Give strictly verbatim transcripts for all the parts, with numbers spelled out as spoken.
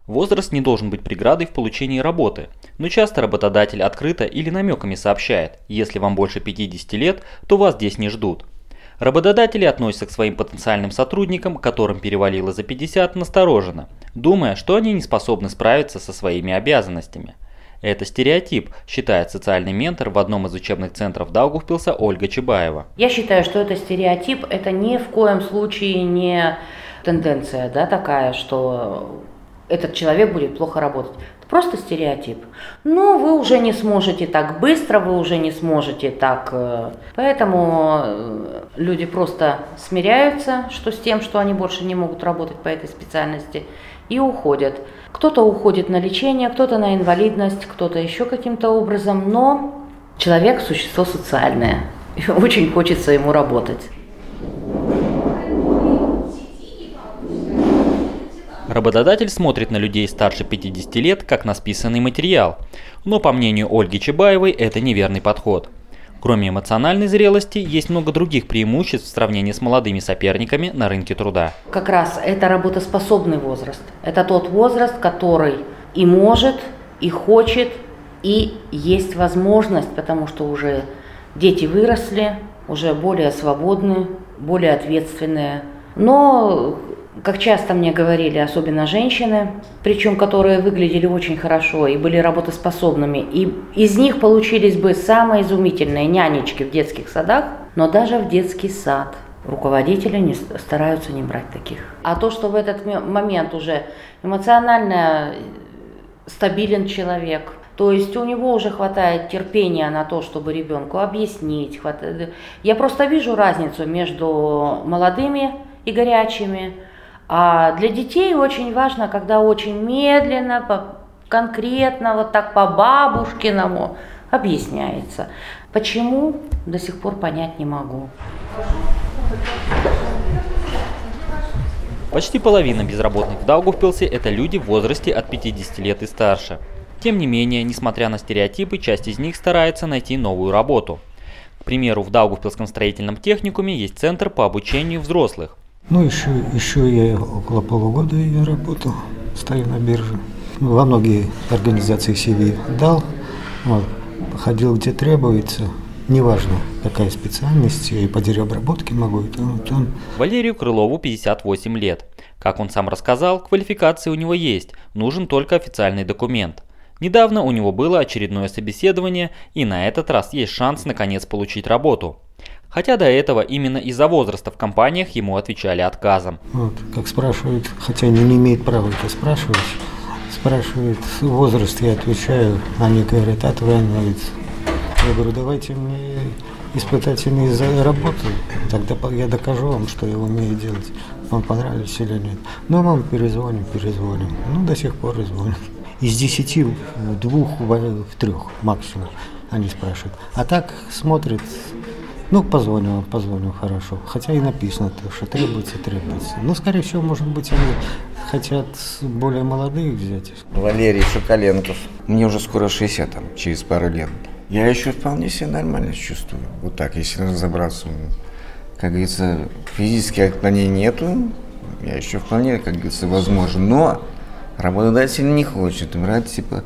Возраст не должен быть преградой в получении работы, но часто работодатель открыто или намеками сообщает: если вам больше пятидесяти лет, то вас здесь не ждут. Работодатели относятся к своим потенциальным сотрудникам, которым перевалило за пятьдесят, настороженно, думая, что они не способны справиться со своими обязанностями. Это стереотип, считает социальный ментор в одном из учебных центров Даугавпилса Ольга Чебаева. Я считаю, что это стереотип, это ни в коем случае не тенденция, да, такая, что этот человек будет плохо работать. Это просто стереотип. Ну, вы уже не сможете так быстро, вы уже не сможете так. Поэтому люди просто смиряются что с тем, что они больше не могут работать по этой специальности, и уходят. Кто-то уходит на лечение, кто-то на инвалидность, кто-то еще каким-то образом, но человек – существо социальное, и очень хочется ему работать. Работодатель смотрит на людей старше пятидесяти лет как на списанный материал, но, по мнению Ольги Чебаевой, это неверный подход. Кроме эмоциональной зрелости, есть много других преимуществ в сравнении с молодыми соперниками на рынке труда. Как раз это работоспособный возраст. Это тот возраст, который и может, и хочет, и есть возможность, потому что уже дети выросли, уже более свободны, более ответственные. Но, как часто мне говорили, особенно женщины, причем которые выглядели очень хорошо и были работоспособными, и из них получились бы самые изумительные нянечки в детских садах, но даже в детский сад руководители не стараются не брать таких. А то, что в этот момент уже эмоционально стабилен человек, то есть у него уже хватает терпения на то, чтобы ребенку объяснить. Хватает... Я просто вижу разницу между молодыми и горячими. А для детей очень важно, когда очень медленно, конкретно, вот так по-бабушкиному объясняется. Почему, до сих пор понять не могу. Почти половина безработных в Даугавпилсе – это люди в возрасте от пятидесяти лет и старше. Тем не менее, несмотря на стереотипы, часть из них старается найти новую работу. К примеру, в Даугавпилском строительном техникуме есть центр по обучению взрослых. Ну, еще, еще я около полугода я работал, стою на бирже. Во многие организации си ви дал, вот, ходил где требуется, неважно какая специальность, и по деревообработке могу, и там, и там. Валерию Крылову пятьдесят восемь лет. Как он сам рассказал, квалификация у него есть, нужен только официальный документ. Недавно у него было очередное собеседование, и на этот раз есть шанс наконец получить работу. Хотя до этого именно из-за возраста в компаниях ему отвечали отказом. Вот, как спрашивают, хотя они не имеют права это спрашивать, спрашивают возраст, я отвечаю, они говорят, а твой инвалид. Я говорю, давайте мне испытательные работы, тогда я докажу вам, что я умею делать. Вам понравилось или нет. Ну, мам, перезвоним, перезвоним. Ну, до сих пор и звоним. Из десяти в двух, в трех максимум они спрашивают. А так смотрят. Ну, позвоню, позвоню, хорошо. Хотя и написано, что требуется, требуется. Но, скорее всего, может быть, они хотят более молодых взять. Валерий Шукаленков. Мне уже скоро шестьдесят, там, через пару лет. Я еще вполне себя нормально чувствую. Вот так, если разобраться. Как говорится, физических отклонений нету. Я еще вполне, как говорится, возможен. Но работодатель не хочет брать, типа...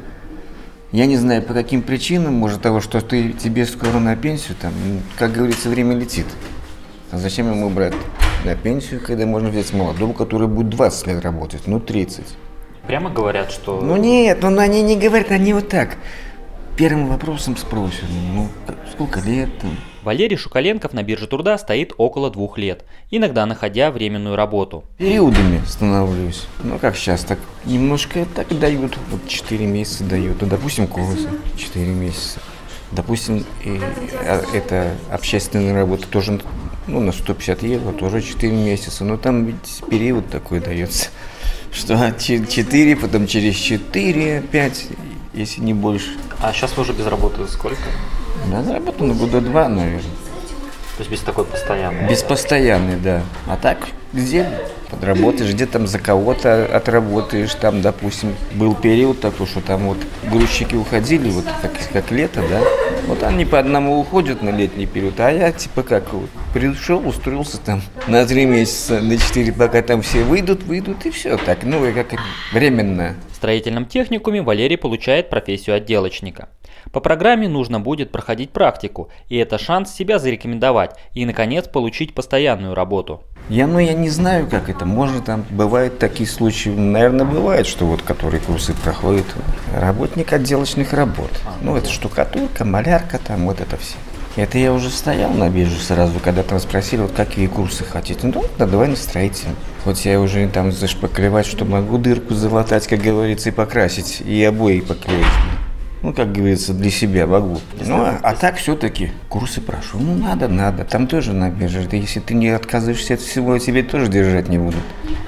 Я не знаю, по каким причинам, может того, что ты, тебе скоро на пенсию, там, как говорится, время летит. А зачем ему брать на пенсию, когда можно взять молодого, который будет двадцать лет работать, ну тридцать. Прямо говорят, что... Ну нет, ну они не говорят, они вот так. Первым вопросом спросят, ну сколько лет там. Валерий Шукаленков на бирже труда стоит около двух лет, иногда находя временную работу. Периодами становлюсь. Ну как сейчас, так немножко так дают, вот четыре месяца дают. Ну, допустим, колосы четыре месяца. Допустим, и, а, это общественная работа тоже, ну, на сто пятьдесят евро, тоже четыре месяца. Но там ведь период такой дается, что четыре, потом через четыре, пять, если не больше. А сейчас вы уже без работы сколько? Да, заработал на года два, наверное. То есть без такой постоянной? Без постоянной, да. А так где подработаешь, где там за кого-то отработаешь, там, допустим, был период такой, что там вот грузчики уходили, вот как, как лето, да, вот они по одному уходят на летний период, а я типа как вот пришел, устроился там на три месяца, на четыре, пока там все выйдут, выйдут и все так, ну и как временно. В строительном техникуме Валерий получает профессию отделочника. По программе нужно будет проходить практику, и это шанс себя зарекомендовать и, наконец, получить постоянную работу. Я, ну, я не знаю, как это. Может, там бывают такие случаи, наверное, бывает, что вот, которые курсы проходят, работник отделочных работ. Ну, это штукатурка, малярка, там, вот это все. Это я уже стоял на бирже сразу, когда там спросили, вот какие курсы хотите. Ну, да, давай на строительный. Вот я уже там зашпаклевать, что могу дырку залатать, как говорится, и покрасить, и обои поклеить. Ну, как говорится, для себя могу. Ну, а, а так все-таки курсы прошу. Ну, надо, надо. Там тоже на бирже. Если ты не отказываешься от всего, тебе тоже держать не будут.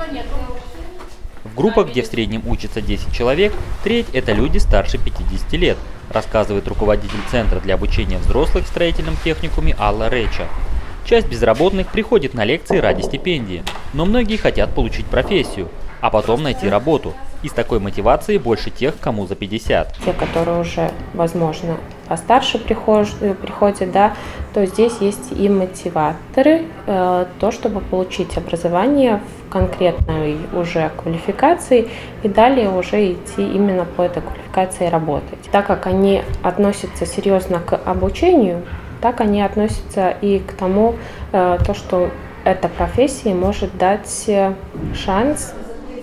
В группах, где в среднем учатся десять человек, треть – это люди старше пятидесяти лет, рассказывает руководитель Центра для обучения взрослых в строительном техникуме Алла Реча. Часть безработных приходит на лекции ради стипендии, но многие хотят получить профессию, а потом найти работу. И с такой мотивацией больше тех, кому за пятьдесят. Те, которые уже, возможно, постарше приходят, приходят, да, то здесь есть и мотиваторы, э, то, чтобы получить образование в конкретной уже квалификации и далее уже идти именно по этой квалификации работать. Так как они относятся серьезно к обучению, так они относятся и к тому, э, то, что эта профессия может дать шанс.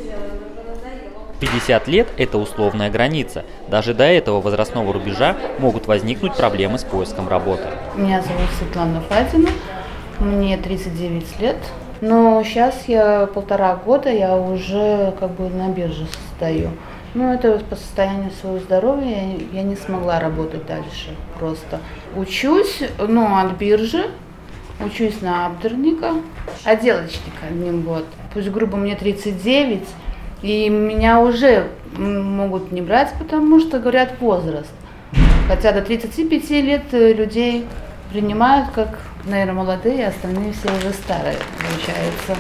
пятьдесят лет – это условная граница. Даже до этого возрастного рубежа могут возникнуть проблемы с поиском работы. Меня зовут Светлана Фадина, мне тридцать девять лет. Но сейчас я полтора года, я уже как бы на бирже стою. Ну, это по состоянию своего здоровья я не смогла работать дальше просто. Учусь, ну, от биржи, учусь на абдерника, отделочника одним год. Пусть грубо мне тридцать девять. И меня уже могут не брать, потому что говорят возраст. Хотя до тридцати пяти лет людей принимают как, наверное, молодые, а остальные все уже старые, получается.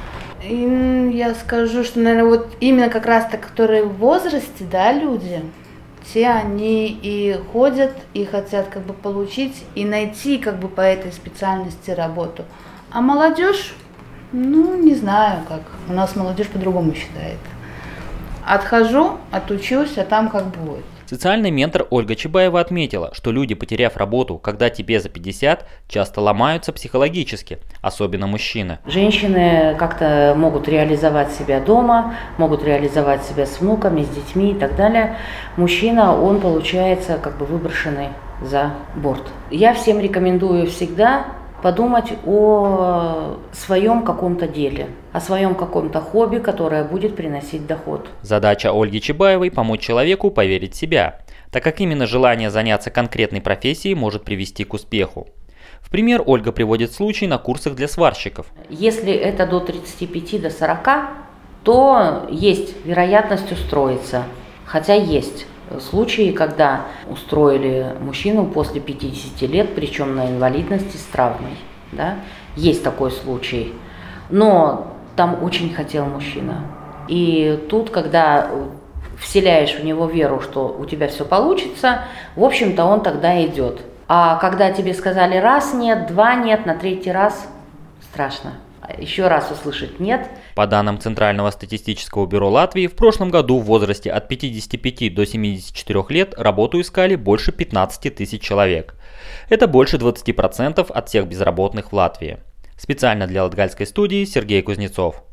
И я скажу, что, наверное, вот именно как раз-то, которые в возрасте, да, люди, те они и ходят, и хотят как бы получить, и найти как бы по этой специальности работу. А молодежь, ну, не знаю как. У нас молодежь по-другому считает. Отхожу, отучусь, а там как будет. Социальный ментор Ольга Чебаева отметила, что люди, потеряв работу, когда тебе за пятьдесят, часто ломаются психологически, особенно мужчины. Женщины как-то могут реализовать себя дома, могут реализовать себя с внуками, с детьми и так далее. Мужчина, он получается как бы выброшенный за борт. Я всем рекомендую всегда подумать о своем каком-то деле, о своем каком-то хобби, которое будет приносить доход. Задача Ольги Чебаевой – помочь человеку поверить в себя, так как именно желание заняться конкретной профессией может привести к успеху. В пример Ольга приводит случай на курсах для сварщиков. Если это до тридцати пяти до сорока, то есть вероятность устроиться, хотя есть случаи, когда устроили мужчину после пятидесяти лет, причем на инвалидности с травмой. Да? Есть такой случай. Но там очень хотел мужчина. И тут, когда вселяешь в него веру, что у тебя все получится, в общем-то он тогда идет. А когда тебе сказали раз нет, два нет, на третий раз страшно. Еще раз услышать «нет». По данным Центрального статистического бюро Латвии, в прошлом году в возрасте от пятидесяти пяти до семидесяти четырёх лет работу искали больше пятнадцати тысяч человек. Это больше двадцати процентов от всех безработных в Латвии. Специально для Латгальской студии Сергей Кузнецов.